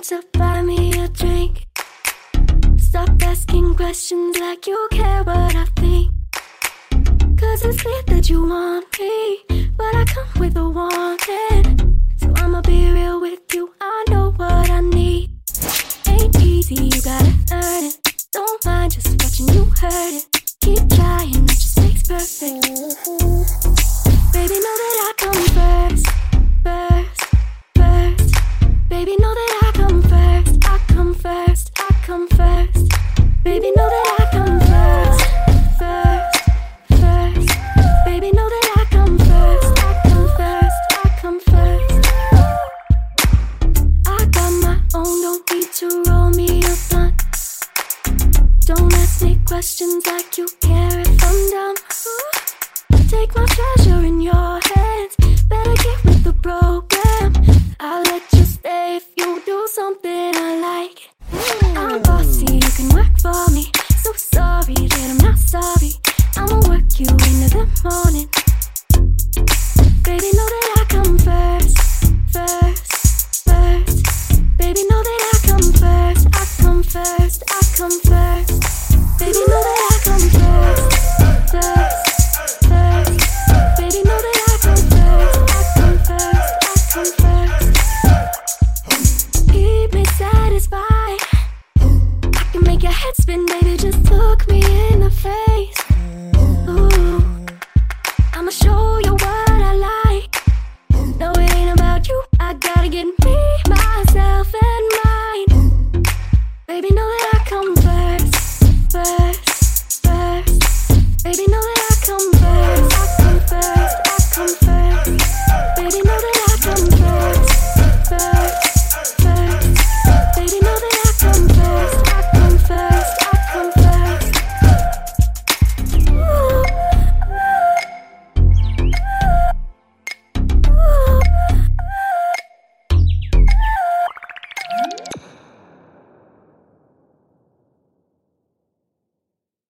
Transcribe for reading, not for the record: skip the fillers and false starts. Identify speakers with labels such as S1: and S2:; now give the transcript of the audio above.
S1: to buy me a drink. Stop asking questions like you care what I think. Cause it's clear that you want me, but I come with a warning. So I'ma be real with you, I know what I need. Ain't easy, you gotta earn it. Don't mind just watching you hurt it. Keep trying, it just makes perfect. Baby, know that I come first, first, first. Baby, know that I come first, I come first, I come first. Baby, know that I come first, first, first. Baby, know that I come first, I come first, I come first. I got my own, don't need to roll me a blunt. Don't ask me questions like you can't.